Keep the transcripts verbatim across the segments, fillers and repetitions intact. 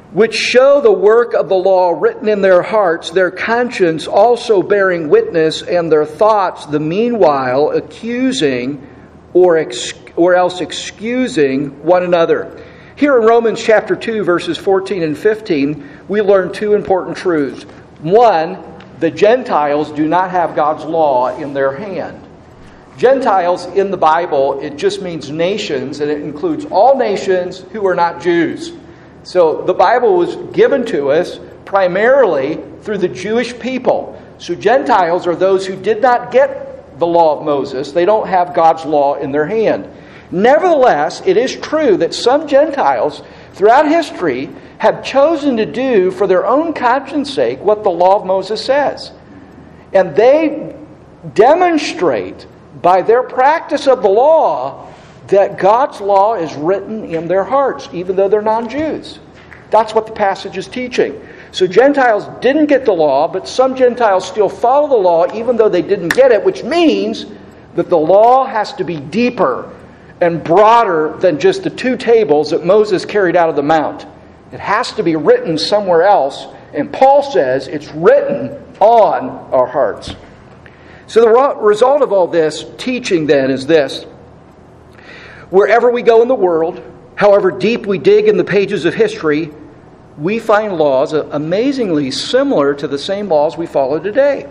which show the work of the law written in their hearts, their conscience also bearing witness, and their thoughts the meanwhile accusing or ex- or else excusing one another. Here in Romans chapter two, verses fourteen and fifteen, we learn two important truths. One, the Gentiles do not have God's law in their hand. Gentiles in the Bible, it just means nations, and it includes all nations who are not Jews. So the Bible was given to us primarily through the Jewish people. So Gentiles are those who did not get the law of Moses. They don't have God's law in their hand. Nevertheless, it is true that some Gentiles throughout history have chosen to do for their own conscience sake what the law of Moses says. And they demonstrate by their practice of the law that God's law is written in their hearts, even though they're non-Jews. That's what the passage is teaching. So Gentiles didn't get the law, but some Gentiles still follow the law even though they didn't get it, which means that the law has to be deeper and broader than just the two tables that Moses carried out of the mount. It has to be written somewhere else, and Paul says it's written on our hearts. So the result of all this teaching then is this. Wherever we go in the world, however deep we dig in the pages of history, we find laws amazingly similar to the same laws we follow today.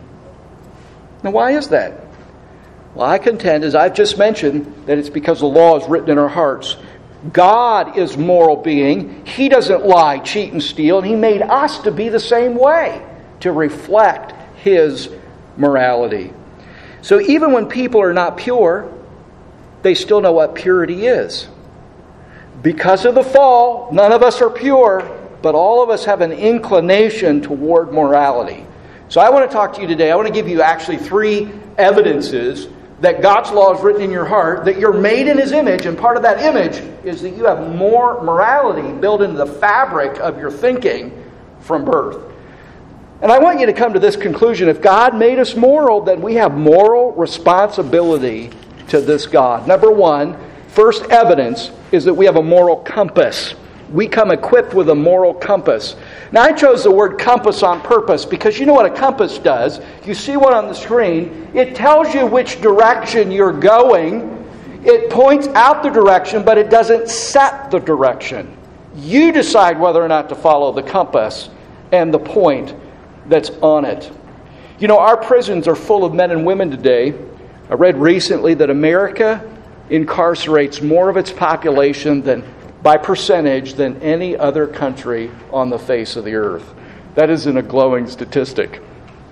Now, why is that? Well, I contend, as I've just mentioned, that it's because the law is written in our hearts. God is moral being. He doesn't lie, cheat, and steal, and He made us to be the same way, to reflect His morality. So even when people are not pure, they still know what purity is. Because of the fall, none of us are pure, but all of us have an inclination toward morality. So I want to talk to you today. I want to give you actually three evidences that God's law is written in your heart, that you're made in His image, and part of that image is that you have more morality built into the fabric of your thinking from birth. And I want you to come to this conclusion. If God made us moral, then we have moral responsibility to this God. Number one, first evidence is that we have a moral compass. We come equipped with a moral compass. Now, I chose the word compass on purpose because you know what a compass does. You see one on the screen. It tells you which direction you're going. It points out the direction, but it doesn't set the direction. You decide whether or not to follow the compass and the point that's on it. You know, our prisons are full of men and women today. I read recently that America incarcerates more of its population than by percentage than any other country on the face of the earth. That isn't a glowing statistic.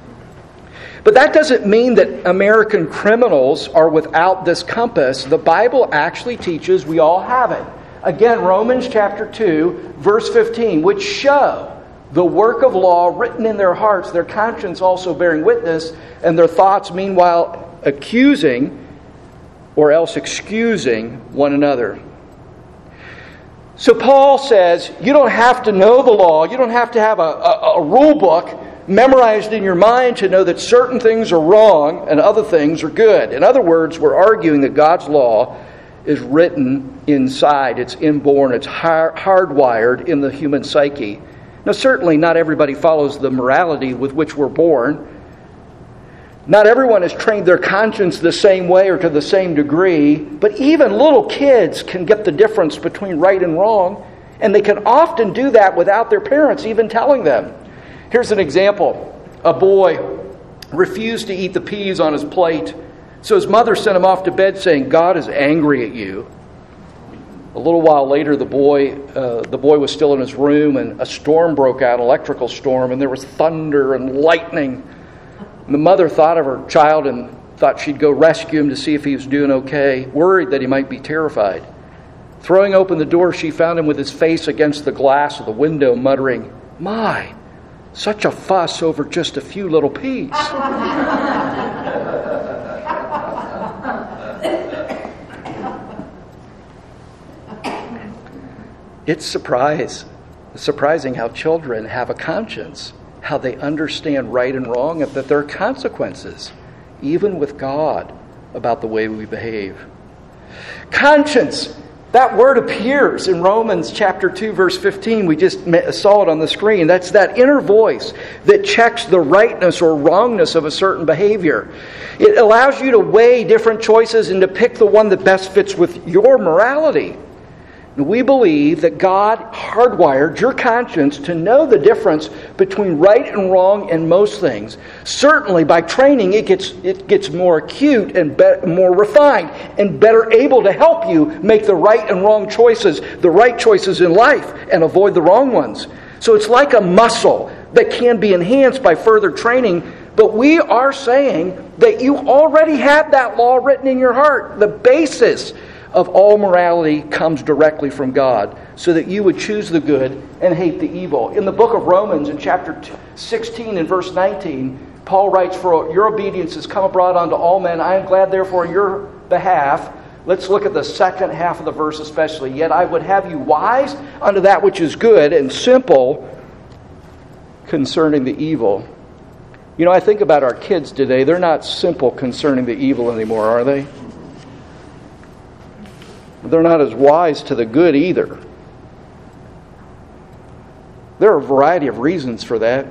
But that doesn't mean that American criminals are without this compass. The Bible actually teaches we all have it. Again, Romans chapter two, verse fifteen, which show the work of law written in their hearts, their conscience also bearing witness, and their thoughts meanwhile accusing or else excusing one another. So Paul says, you don't have to know the law. You don't have to have a, a, a rule book memorized in your mind to know that certain things are wrong and other things are good. In other words, we're arguing that God's law is written inside. It's inborn. It's hard, hardwired in the human psyche. Now, certainly not everybody follows the morality with which we're born. Not everyone has trained their conscience the same way or to the same degree, but even little kids can get the difference between right and wrong, and they can often do that without their parents even telling them. Here's an example. A boy refused to eat the peas on his plate, so his mother sent him off to bed saying, God is angry at you. A little while later, the boy uh, the boy was still in his room, and a storm broke out, an electrical storm, and there was thunder and lightning. And the mother thought of her child and thought she'd go rescue him to see if he was doing okay, worried that he might be terrified. Throwing open the door, she found him with his face against the glass of the window, muttering, My, such a fuss over just a few little peas. It's surprise, surprising how children have a conscience, how they understand right and wrong, and that there are consequences, even with God, about the way we behave. Conscience That word appears in Romans chapter two, verse fifteen. We just saw it on the screen. That's that inner voice that checks the rightness or wrongness of a certain behavior. It allows you to weigh different choices and to pick the one that best fits with your morality. And we believe that God hardwired your conscience to know the difference between right and wrong in most things. Certainly, by training, it gets it gets more acute and be- more refined and better able to help you make the right and wrong choices, the right choices in life, and avoid the wrong ones. So it's like a muscle that can be enhanced by further training. But we are saying that you already have that law written in your heart. The basis of all morality comes directly from God, so that you would choose the good and hate the evil. In the book of Romans, in chapter sixteen and verse nineteen, Paul writes, "For your obedience has come abroad unto all men. I am glad therefore on your behalf." Let's look at the second half of the verse especially. "Yet I would have you wise unto that which is good, and simple concerning the evil." You know, I think about our kids today. They're not simple concerning the evil anymore, are they? They're not as wise to the good either. There are a variety of reasons for that.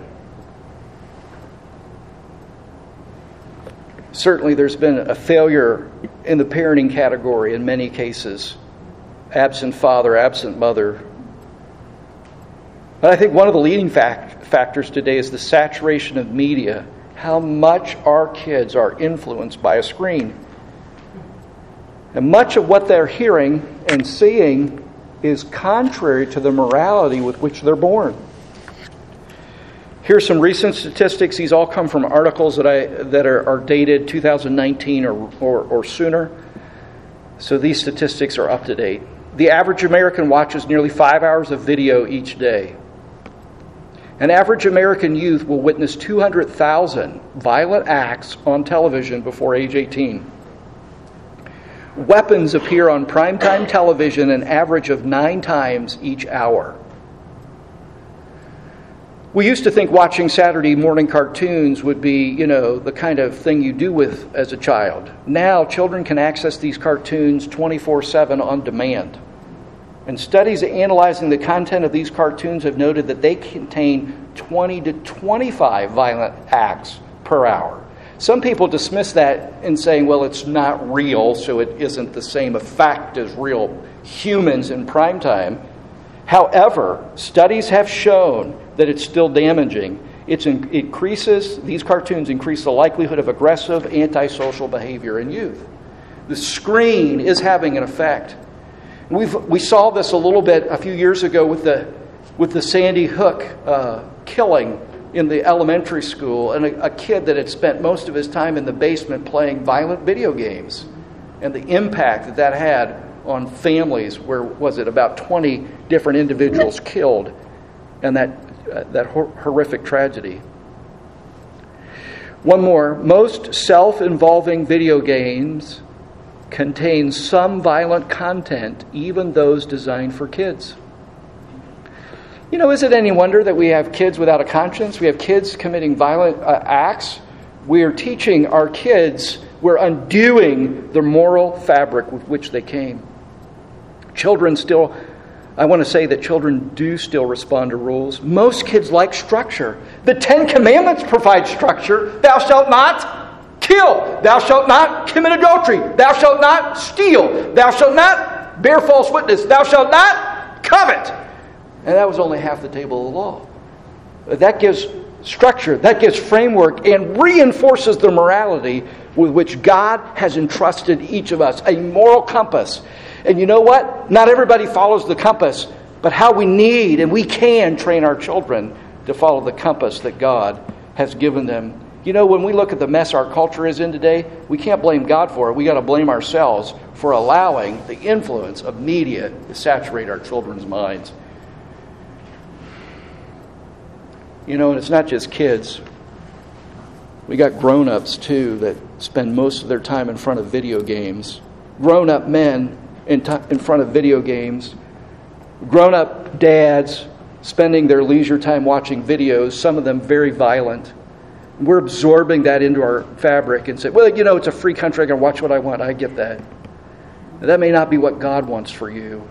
Certainly there's been a failure in the parenting category in many cases. Absent father, absent mother. But I think one of the leading fact, factors today is the saturation of media. How much our kids are influenced by a screen. And much of what they're hearing and seeing is contrary to the morality with which they're born. Here's some recent statistics. These all come from articles that I that are, are dated two thousand nineteen or, or, or sooner. So these statistics are up to date. The average American watches nearly five hours of video each day. An average American youth will witness two hundred thousand violent acts on television before age eighteen. Weapons appear on primetime television an average of nine times each hour. We used to think watching Saturday morning cartoons would be, you know, the kind of thing you do with as a child. Now, children can access these cartoons twenty-four seven on demand. And studies analyzing the content of these cartoons have noted that they contain twenty to twenty-five violent acts per hour. Some people dismiss that in saying, well, it's not real, so it isn't the same effect as real humans in prime time. However, studies have shown that it's still damaging. It increases, these cartoons increase the likelihood of aggressive, antisocial behavior in youth. The screen is having an effect. We've, we saw this a little bit a few years ago with the, with the Sandy Hook uh, killing in the elementary school, and a, a kid that had spent most of his time in the basement playing violent video games, and the impact that that had on families, where was it about twenty different individuals killed, and that uh, that hor- horrific tragedy. One more. Most self-involving video games contain some violent content, even those designed for kids. You know, is it any wonder that we have kids without a conscience? We have kids committing violent uh, acts. We are teaching our kids, we're undoing the moral fabric with which they came. Children still, I want to say that children do still respond to rules. Most kids like structure. The Ten Commandments provide structure. Thou shalt not kill. Thou shalt not commit adultery. Thou shalt not steal. Thou shalt not bear false witness. Thou shalt not covet. And that was only half the table of the law. That gives structure, that gives framework, and reinforces the morality with which God has entrusted each of us, a moral compass. And you know what? Not everybody follows the compass, but how we need and we can train our children to follow the compass that God has given them. You know, when we look at the mess our culture is in today, we can't blame God for it. We got to blame ourselves for allowing the influence of media to saturate our children's minds. You know, and it's not just kids. We got grown-ups, too, that spend most of their time in front of video games. Grown-up men in, t- in front of video games. Grown-up dads spending their leisure time watching videos, some of them very violent. We're absorbing that into our fabric and say, well, you know, it's a free country. I can watch what I want. I get that. That may not be what God wants for you.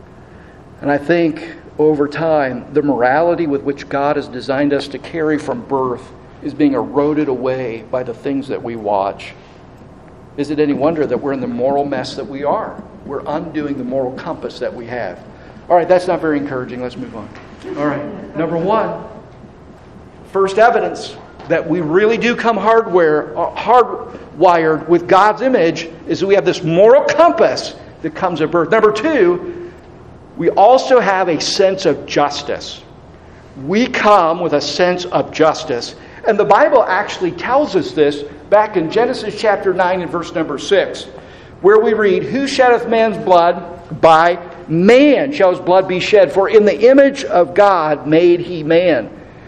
And I think over time, the morality with which God has designed us to carry from birth is being eroded away by the things that we watch. Is it any wonder that we're in the moral mess that we are? We're undoing the moral compass that we have. All right, that's not very encouraging. Let's move on. All right, number one, first evidence that we really do come hardware, hardwired with God's image is that we have this moral compass that comes at birth. Number two, we also have a sense of justice. We come with a sense of justice. And the Bible actually tells us this back in Genesis chapter nine and verse number six, where we read, "Who sheddeth man's blood? By man shall his blood be shed. For in the image of God made he man."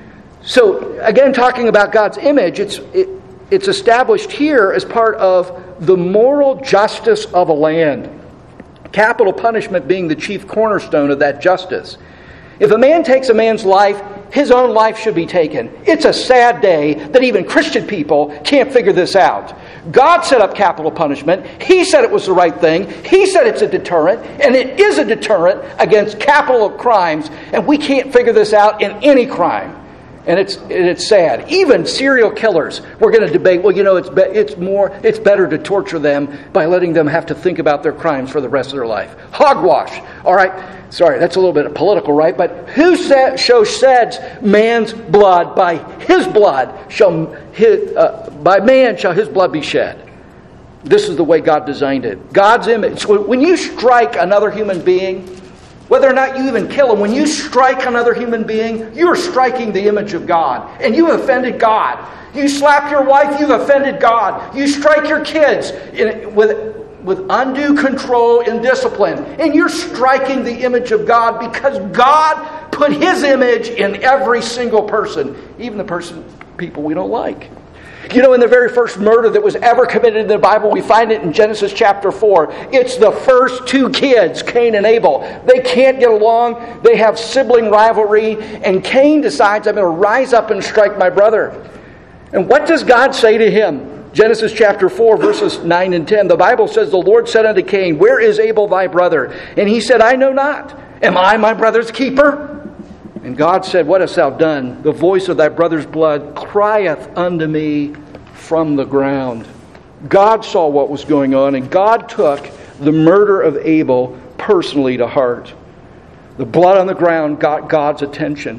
So, again, talking about God's image, it's it, it's established here as part of the moral justice of a land. Capital punishment being the chief cornerstone of that justice. If a man takes a man's life, his own life should be taken. It's a sad day that even Christian people can't figure this out. God set up capital punishment. He said it was the right thing. He said it's a deterrent, and it is a deterrent against capital crimes, and we can't figure this out in any crime. And it's it's sad. Even serial killers, we're going to debate, well, you know, it's be, it's more it's better to torture them by letting them have to think about their crimes for the rest of their life. Hogwash. All right. Sorry, that's a little bit political, right? But who said, so sheds man's blood, by his blood shall his, uh, by man shall his blood be shed. This is the way God designed it. God's image. So when you strike another human being, whether or not you even kill him, when you strike another human being, you are striking the image of God. And you have offended God. You slap your wife, you've offended God. You strike your kids in, with, with undue control and discipline. And you're striking the image of God because God put His image in every single person, even the person, people we don't like. You know, in the very first murder that was ever committed in the Bible, we find it in Genesis chapter four. It's the first two kids, Cain and Abel. They can't get along. They have sibling rivalry. And Cain decides, I'm going to rise up and strike my brother. And what does God say to him? Genesis chapter four, verses nine and ten. The Bible says, the Lord said unto Cain, Where is Abel thy brother? And he said, I know not. Am I my brother's keeper? And God said, What hast thou done? The voice of thy brother's blood crieth unto me from the ground. God saw what was going on, and God took the murder of Abel personally to heart. The blood on the ground got God's attention.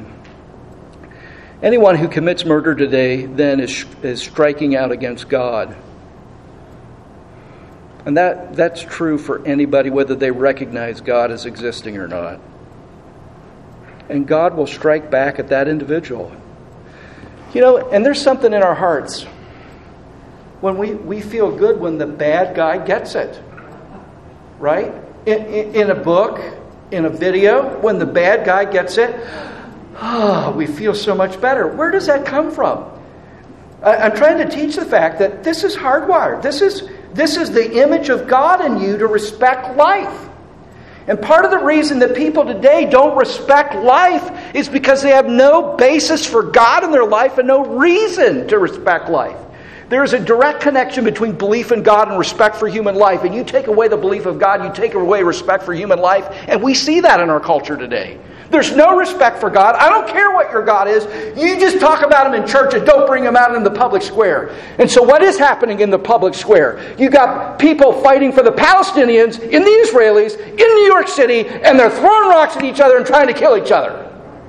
Anyone who commits murder today then is, is striking out against God. And that, that's true for anybody, whether they recognize God as existing or not. And God will strike back at that individual. You know, and there's something in our hearts when we, we feel good when the bad guy gets it. Right? In, in, in a book, in a video, when the bad guy gets it, oh, we feel so much better. Where does that come from? I, I'm trying to teach the fact that this is hardwired. This is, this is the image of God in you to respect life. And part of the reason that people today don't respect life is because they have no basis for God in their life and no reason to respect life. There is a direct connection between belief in God and respect for human life. And you take away the belief of God, you take away respect for human life. And we see that in our culture today. There's no respect for God. I don't care what your God is. You just talk about Him in church and don't bring Him out in the public square. And so what is happening in the public square? You've got people fighting for the Palestinians in the Israelis in New York City, and they're throwing rocks at each other and trying to kill each other.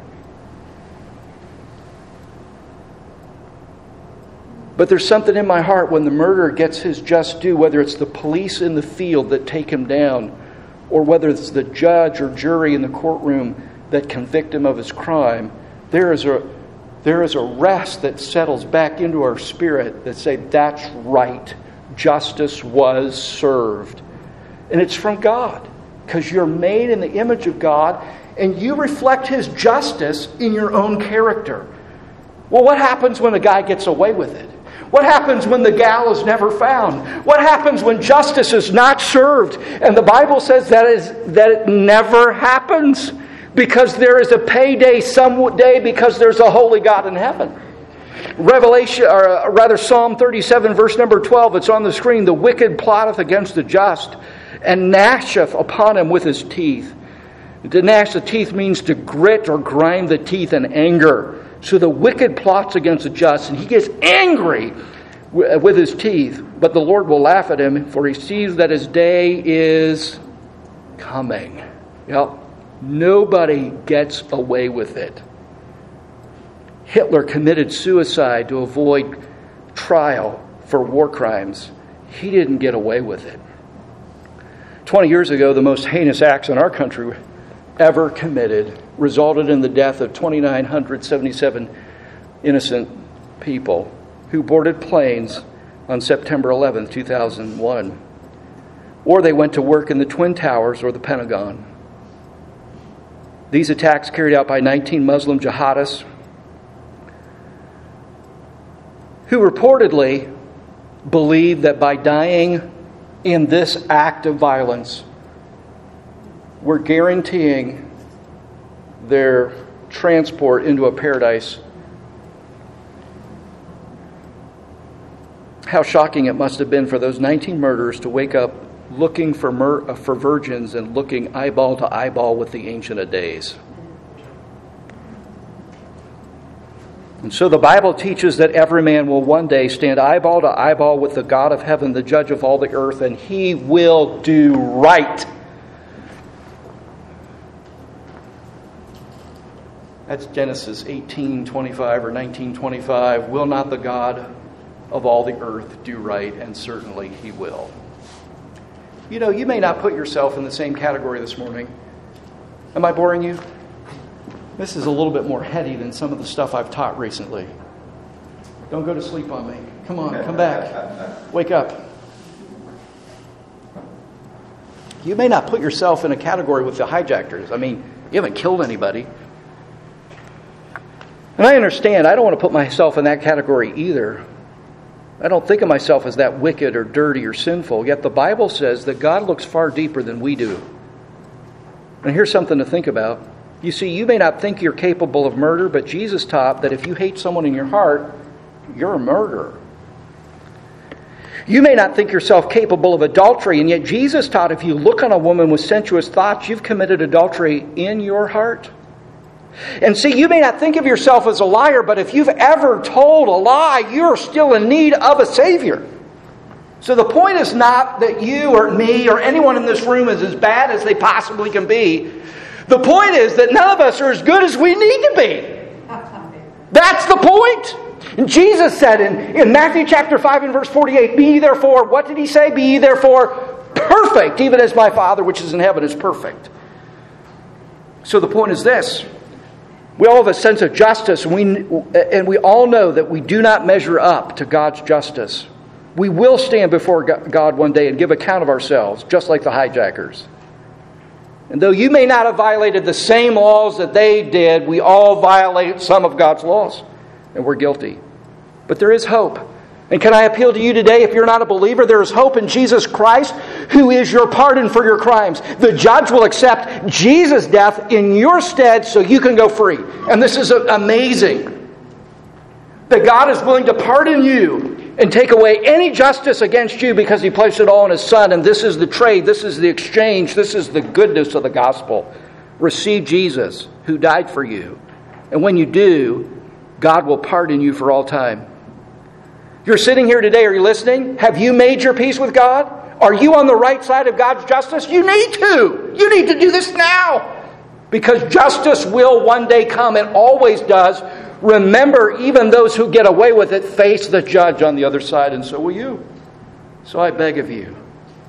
But there's something in my heart when the murderer gets his just due, whether it's the police in the field that take him down, or whether it's the judge or jury in the courtroom that convict him of his crime, there is a there is a rest that settles back into our spirit that say, that's right, justice was served. And it's from God, because you're made in the image of God, and you reflect His justice in your own character. Well, what happens when a guy gets away with it? What happens when the gal is never found? What happens when justice is not served? And the Bible says that is that it never happens, because there is a payday someday, because there's a holy God in heaven. Revelation, or rather Psalm thirty-seven, verse number twelve, it's on the screen. The wicked plotteth against the just, and gnasheth upon him with his teeth. To gnash the teeth means to grit or grind the teeth in anger. So the wicked plots against the just, and he gets angry with his teeth. But the Lord will laugh at him, for he sees that his day is coming. Well, nobody gets away with it. Hitler committed suicide to avoid trial for war crimes. He didn't get away with it. Twenty years ago, the most heinous acts in our country ever committed resulted in the death of two thousand nine hundred seventy-seven innocent people who boarded planes on September eleventh, two thousand one. Or they went to work in the Twin Towers or the Pentagon. These attacks carried out by nineteen Muslim jihadists who reportedly believed that by dying in this act of violence, we're guaranteeing their transport into a paradise. How shocking it must have been for those nineteen murderers to wake up looking for mur- for virgins and looking eyeball to eyeball with the Ancient of Days. And so the Bible teaches that every man will one day stand eyeball to eyeball with the God of heaven, the judge of all the earth, and he will do right. That's Genesis eighteen twenty-five or nineteen twenty-five. Will not the God of all the earth do right? And certainly he will. You know, you may not put yourself in the same category this morning. Am I boring you? This is a little bit more heady than some of the stuff I've taught recently. Don't go to sleep on me. Come on, come back. Wake up. You may not put yourself in a category with the hijackers. I mean, you haven't killed anybody. And I understand, I don't want to put myself in that category either. I don't think of myself as that wicked or dirty or sinful. Yet the Bible says that God looks far deeper than we do. And here's something to think about. You see, you may not think you're capable of murder, but Jesus taught that if you hate someone in your heart, you're a murderer. You may not think yourself capable of adultery, and yet Jesus taught if you look on a woman with sensuous thoughts, you've committed adultery in your heart. And see, you may not think of yourself as a liar, but if you've ever told a lie, you're still in need of a Savior. So the point is not that you or me or anyone in this room is as bad as they possibly can be. The point is that none of us are as good as we need to be. That's the point. And Jesus said in, in Matthew chapter five and verse forty-eight, be ye therefore, what did he say? Be ye therefore perfect, even as my Father which is in heaven is perfect. So the point is this. We all have a sense of justice, and we, and we all know that we do not measure up to God's justice. We will stand before God one day and give account of ourselves, just like the hijackers. And though you may not have violated the same laws that they did, we all violate some of God's laws, and we're guilty. But there is hope. And can I appeal to you today, if you're not a believer, there is hope in Jesus Christ, who is your pardon for your crimes. The judge will accept Jesus' death in your stead so you can go free. And this is amazing. That God is willing to pardon you and take away any justice against you because He placed it all in His Son. And this is the trade, this is the exchange, this is the goodness of the gospel. Receive Jesus, who died for you. And when you do, God will pardon you for all time. You're sitting here today, are you listening? Have you made your peace with God? Are you on the right side of God's justice? You need to. You need to do this now. Because justice will one day come and always does. Remember, even those who get away with it face the judge on the other side, and so will you. So I beg of you.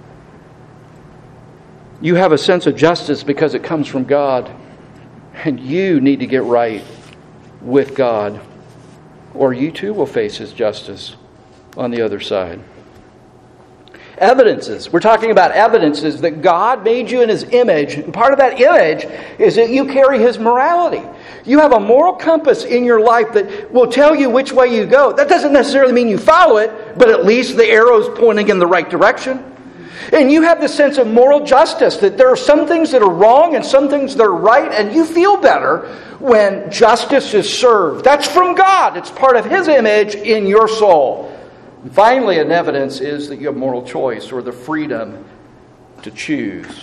You have a sense of justice because it comes from God. And you need to get right with God, or you too will face His justice on the other side. Evidences. We're talking about evidences that God made you in His image. And part of that image is that you carry His morality. You have a moral compass in your life that will tell you which way you go. That doesn't necessarily mean you follow it, but at least the arrow's pointing in the right direction. And you have the sense of moral justice, that there are some things that are wrong and some things that are right, and you feel better when justice is served. That's from God. It's part of His image in your soul. And finally, an evidence is that you have moral choice, or the freedom to choose.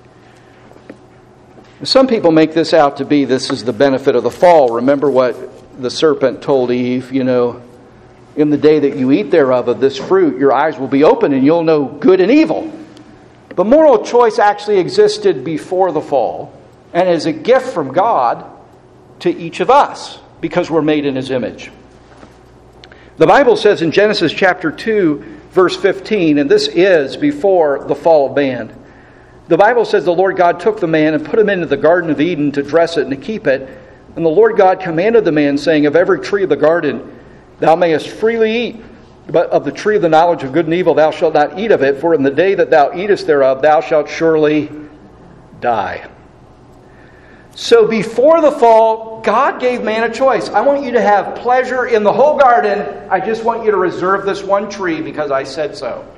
Some people make this out to be this is the benefit of the fall. Remember what the serpent told Eve, you know, in the day that you eat thereof of this fruit, your eyes will be open and you'll know good and evil. The moral choice actually existed before the fall and is a gift from God to each of us because we're made in His image. The Bible says in Genesis chapter two, verse fifteen, and this is before the fall of man. The Bible says the Lord God took the man and put him into the Garden of Eden to dress it and to keep it. And the Lord God commanded the man, saying, of every tree of the garden thou mayest freely eat, but of the tree of the knowledge of good and evil thou shalt not eat of it, for in the day that thou eatest thereof thou shalt surely die. So before the fall, God gave man a choice. I want you to have pleasure in the whole garden. I just want you to reserve this one tree because I said so.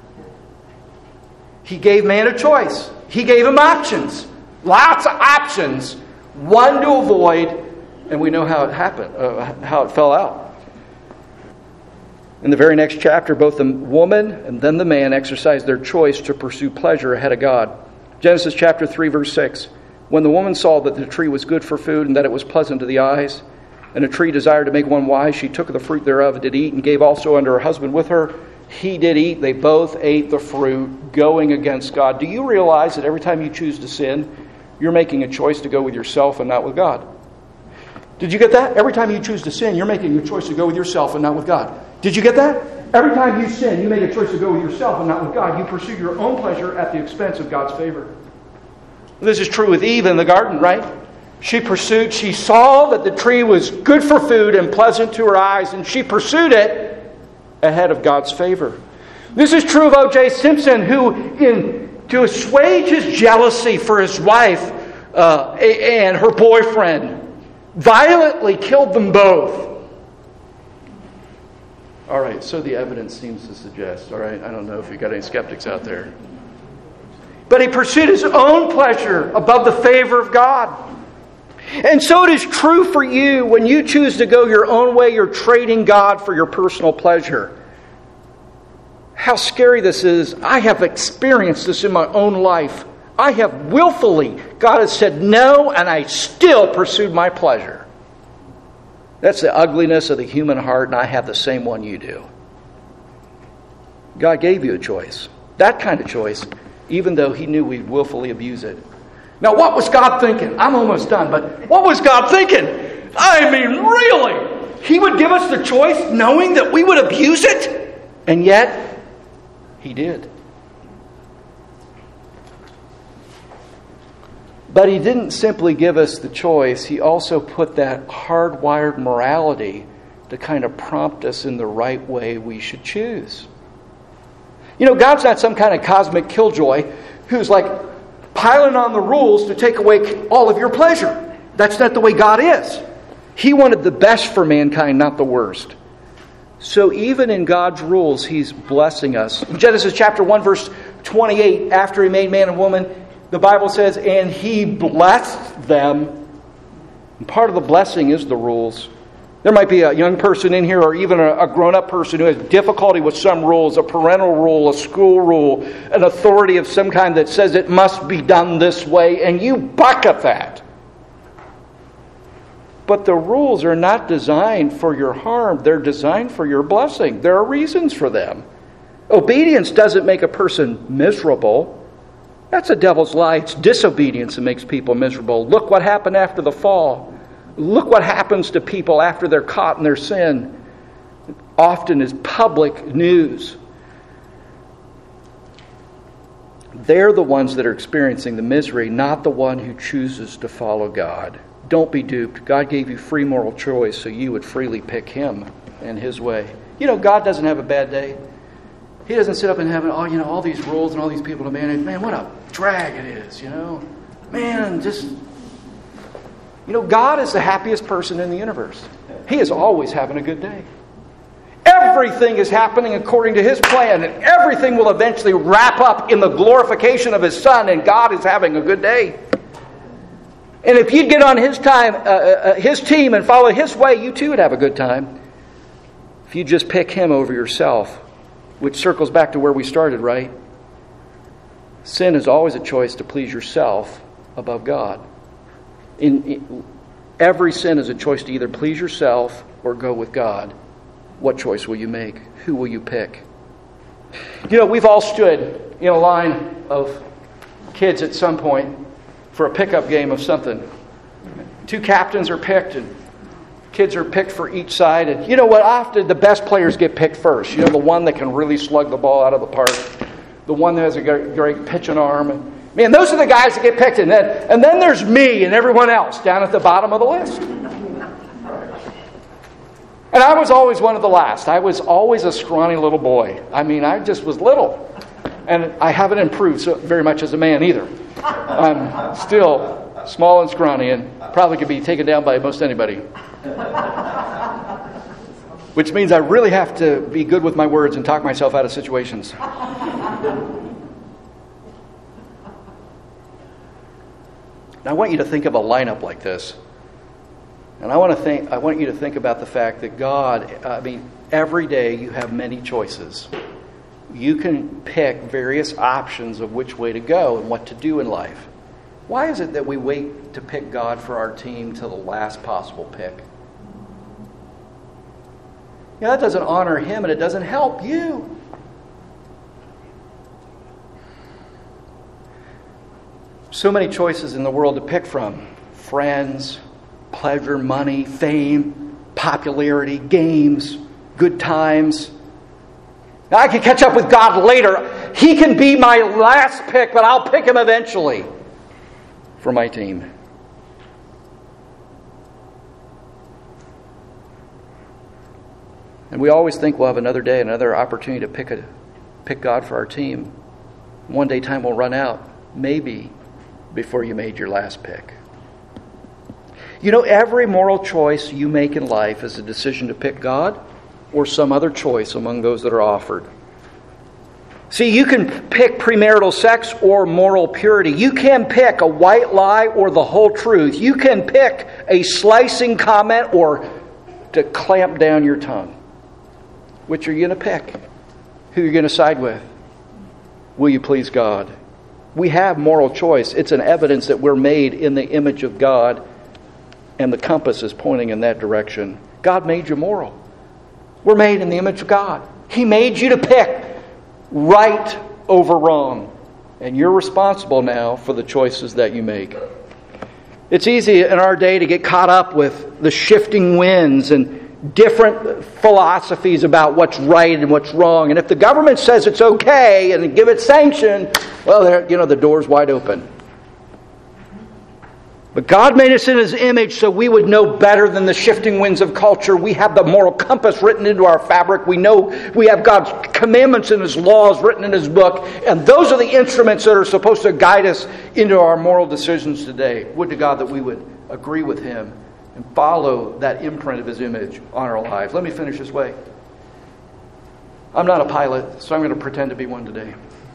He gave man a choice. He gave him options. Lots of options. One to avoid, and we know how it happened, uh, how it fell out. In the very next chapter, both the woman and then the man exercised their choice to pursue pleasure ahead of God. Genesis chapter three, verse six. When the woman saw that the tree was good for food and that it was pleasant to the eyes, and a tree desired to make one wise, she took of the fruit thereof and did eat, and gave also unto her husband with her. He did eat. They both ate the fruit, going against God. Do you realize that every time you choose to sin, you're making a choice to go with yourself and not with God? Did you get that? Every time you choose to sin, you're making a choice to go with yourself and not with God. Did you get that? Every time you sin, you make a choice to go with yourself and not with God. You pursue your own pleasure at the expense of God's favor. This is true with Eve in the garden, right? She pursued, she saw that the tree was good for food and pleasant to her eyes, and she pursued it ahead of God's favor. This is true of O J Simpson, who, in, to assuage his jealousy for his wife uh, and her boyfriend, violently killed them both. All right, so the evidence seems to suggest, all right, I don't know if you've got any skeptics out there. But he pursued his own pleasure above the favor of God. And so it is true for you. When you choose to go your own way, you're trading God for your personal pleasure. How scary this is. I have experienced this in my own life. I have willfully, God has said no, and I still pursued my pleasure. That's the ugliness of the human heart, and I have the same one you do. God gave you a choice. That kind of choice, even though He knew we'd willfully abuse it. Now, what was God thinking? I'm almost done, but what was God thinking? I mean, really? He would give us the choice knowing that we would abuse it? And yet, He did. But He didn't simply give us the choice. He also put that hardwired morality to kind of prompt us in the right way we should choose. You know, God's not some kind of cosmic killjoy who's like piling on the rules to take away all of your pleasure. That's not the way God is. He wanted the best for mankind, not the worst. So even in God's rules, He's blessing us. In Genesis chapter one, verse twenty-eight, after He made man and woman, the Bible says, and He blessed them. And part of the blessing is the rules. There might be a young person in here or even a, a grown-up person who has difficulty with some rules, a parental rule, a school rule, an authority of some kind that says it must be done this way, and you buck at that. But the rules are not designed for your harm. They're designed for your blessing. There are reasons for them. Obedience doesn't make a person miserable. That's a devil's lie. It's disobedience that makes people miserable. Look what happened after the fall. Look what happens to people after they're caught in their sin. It often is public news. They're the ones that are experiencing the misery, not the one who chooses to follow God. Don't be duped. God gave you free moral choice so you would freely pick Him and His way. You know, God doesn't have a bad day. He doesn't sit up in heaven, oh, you know, all these rules and all these people to manage. Man, what a drag it is, you know. Man, just... You know, God is the happiest person in the universe. He is always having a good day. Everything is happening according to His plan, and everything will eventually wrap up in the glorification of His Son, and God is having a good day. And if you'd get on His time, uh, uh, His team and follow His way, you too would have a good time. If you just pick Him over yourself, which circles back to where we started, right? Sin is always a choice to please yourself above God. In, in every sin is a choice to either please yourself or go with God. What choice will you make? Who will you pick? You know, we've all stood in a line of kids at some point for a pickup game of something. Two captains are picked and kids are picked for each side. And you know what? Often the best players get picked first. You know, the one that can really slug the ball out of the park. The one that has a great pitching arm. And, man, those are the guys that get picked. And then, and then there's me and everyone else down at the bottom of the list. And I was always one of the last. I was always a scrawny little boy. I mean, I just was little. And I haven't improved so very much as a man either. I'm still small and scrawny and probably could be taken down by most anybody. Which means I really have to be good with my words and talk myself out of situations. Now, I want you to think of a lineup like this. And I want to think I want you to think about the fact that God, I mean, every day you have many choices. You can pick various options of which way to go and what to do in life. Why is it that we wait to pick God for our team till the last possible pick? Yeah, that doesn't honor Him and it doesn't help you. So many choices in the world to pick from. Friends, pleasure, money, fame, popularity, games, good times. Now, I can catch up with God later. He can be my last pick, but I'll pick Him eventually for my team. And we always think we'll have another day, another opportunity to pick a pick God for our team. One day time will run out, maybe before you made your last pick. You know, every moral choice you make in life is a decision to pick God or some other choice among those that are offered. See, you can pick premarital sex or moral purity. You can pick a white lie or the whole truth. You can pick a slicing comment or to clamp down your tongue. Which are you going to pick? Who are you going to side with? Will you please God? We have moral choice. It's an evidence that we're made in the image of God, and the compass is pointing in that direction. God made you moral. We're made in the image of God. He made you to pick right over wrong. And you're responsible now for the choices that you make. It's easy in our day to get caught up with the shifting winds and different philosophies about what's right and what's wrong. And if the government says it's okay and give it sanction, well, there, you know, the door's wide open. But God made us in His image so we would know better than the shifting winds of culture. We have the moral compass written into our fabric. We know we have God's commandments and His laws written in His book. And those are the instruments that are supposed to guide us into our moral decisions today. Would to God that we would agree with Him and follow that imprint of His image on our lives. Let me finish this way. I'm not a pilot, so I'm going to pretend to be one today.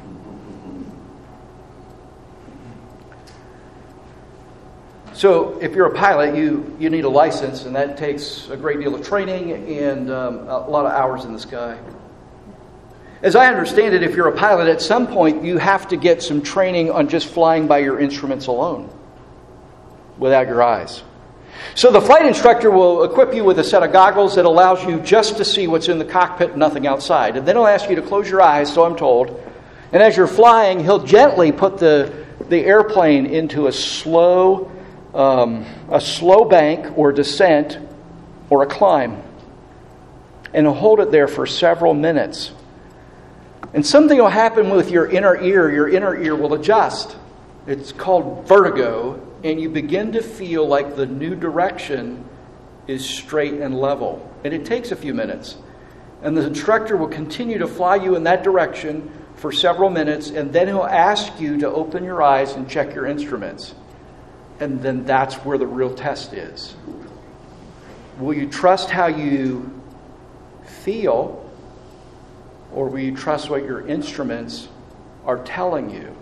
So if you're a pilot, you, you need a license, and that takes a great deal of training and um, a lot of hours in the sky. As I understand it, if you're a pilot, at some point you have to get some training on just flying by your instruments alone, without your eyes. So the flight instructor will equip you with a set of goggles that allows you just to see what's in the cockpit, nothing outside. And then he'll ask you to close your eyes, so I'm told. And as you're flying, he'll gently put the, the airplane into a slow Um, a slow bank or descent or a climb, and he'll hold it there for several minutes. And something will happen with your inner ear. Your inner ear will adjust. It's called vertigo, and you begin to feel like the new direction is straight and level. And it takes a few minutes. And the instructor will continue to fly you in that direction for several minutes, and then he'll ask you to open your eyes and check your instruments. And then that's where the real test is. Will you trust how you feel, or will you trust what your instruments are telling you?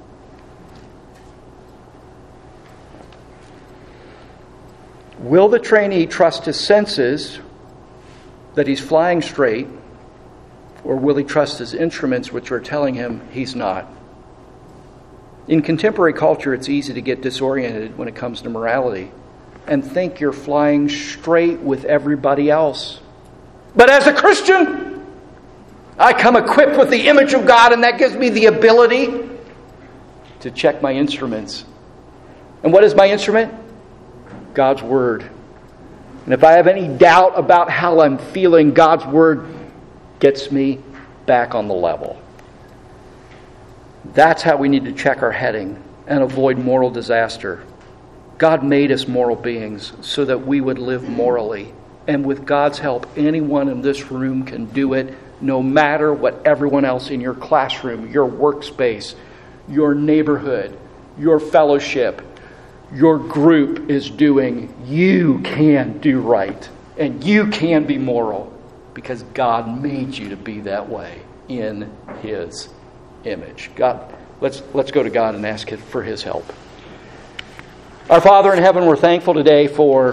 Will the trainee trust his senses that he's flying straight, or will he trust his instruments which are telling him he's not? In contemporary culture, it's easy to get disoriented when it comes to morality and think you're flying straight with everybody else. But as a Christian, I come equipped with the image of God, and that gives me the ability to check my instruments. And what is my instrument? God's Word. And if I have any doubt about how I'm feeling, God's Word gets me back on the level. That's how we need to check our heading and avoid moral disaster. God made us moral beings so that we would live morally. And with God's help, anyone in this room can do it, no matter what everyone else in your classroom, your workspace, your neighborhood, your fellowship, your group is doing. You can do right. And you can be moral because God made you to be that way in His image. God, let's let's go to God and ask for His help. Our Father in heaven, we're thankful today for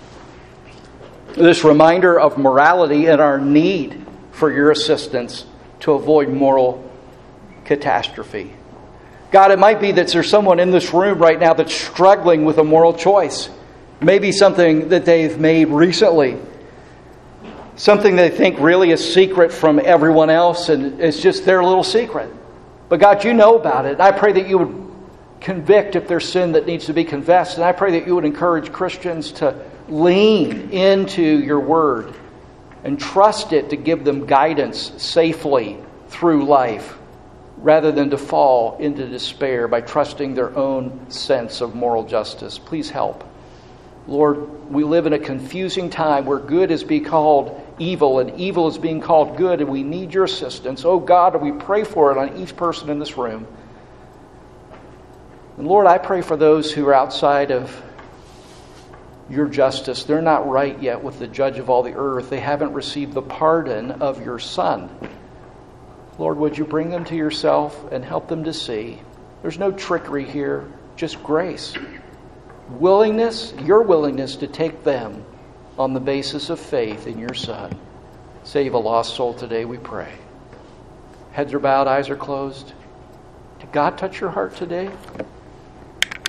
this reminder of morality and our need for your assistance to avoid moral catastrophe. God, it might be that there's someone in this room right now that's struggling with a moral choice. Maybe something that they've made recently. Something they think really is secret from everyone else, and it's just their little secret. But God, you know about it. I pray that you would convict if there's sin that needs to be confessed. And I pray that you would encourage Christians to lean into your word and trust it to give them guidance safely through life, rather than to fall into despair by trusting their own sense of moral justice. Please help. Lord, we live in a confusing time where good is being called evil and evil is being called good, and we need your assistance. Oh God, we pray for it on each person in this room. And Lord, I pray for those who are outside of your justice. They're not right yet with the judge of all the earth. They haven't received the pardon of your Son. Lord, would you bring them to yourself and help them to see there's no trickery here, just grace. Willingness, your willingness to take them on the basis of faith in your Son. Save a lost soul today, we pray. Heads are bowed, eyes are closed. Did God touch your heart today?